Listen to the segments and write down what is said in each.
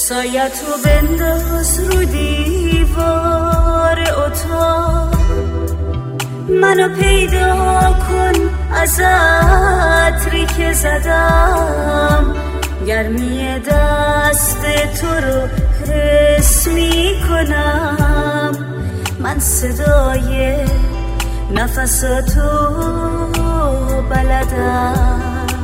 سایه تو بنداز رو دیوار اتاق، منو پیدا کن از عطری که زدم، گرمی دست تو رو حس می کنم، من صدای نفساتو بلدم،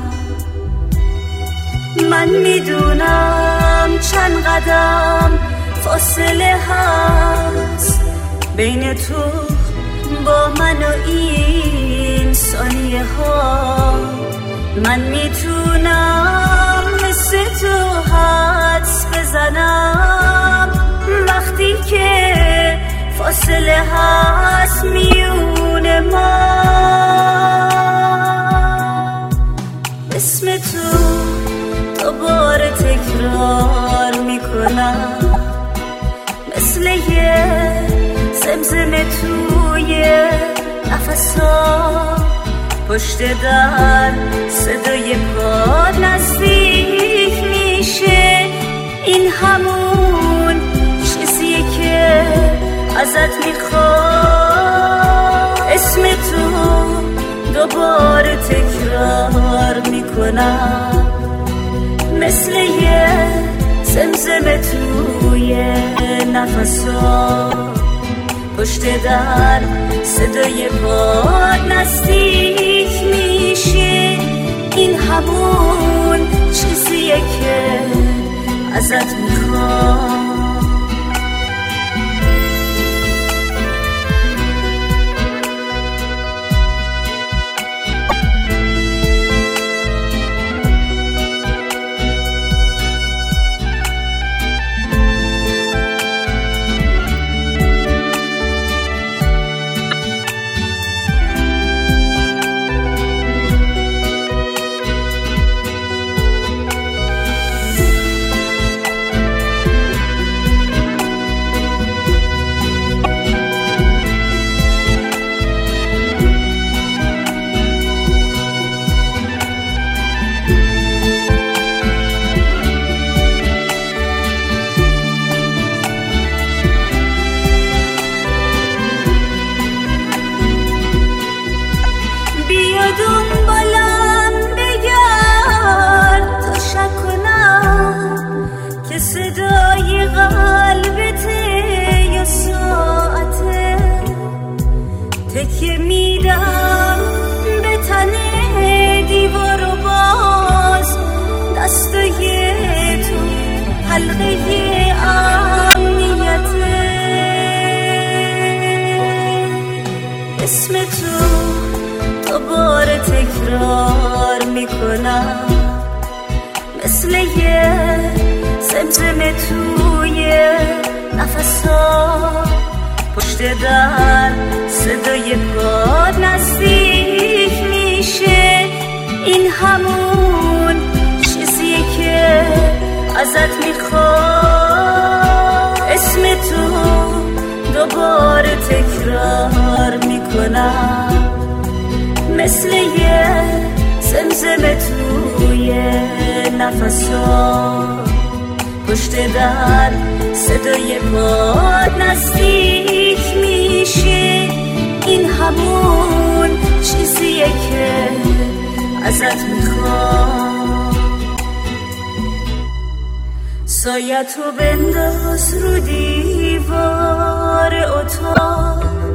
من میدونم چند قدم فاصله هست بین تو با من و این ثانیه ها، من میتونم مثل تو حدس بزنم وقتی که فاصله هست میون ما، اسم تو دوباره تکرار میکنم مثل یه زمزمه توی نفسا، پشت در صدای پا نزدیک میشه، این همون چیزیه که ازت میخوام، اسم تو دوباره تکرار میکنم مثل یه زمزمه توی نفسا، پشت در صدای پا نزدیک میشه، این همون چیزیه که ازت میخوام. صدای قلبته یا ساعته، تکیه میدم به تنه دیوار و باز دستای تو حلقه امنیته، اسم تو دوباره تکرار میکنم مثل یه زمزمه توی نفسا، پشت در صدای پا نزدیک میشه، این همون چیزیه که ازت میخوام، اسم تو دوباره تکرار میکنم مثل یه زمزمه توی نفسا، پشت در صدای پا نزدیک میشه، این همون چیزیه که ازت میخوام. سایه تو بنداز رو دیوار اتاق،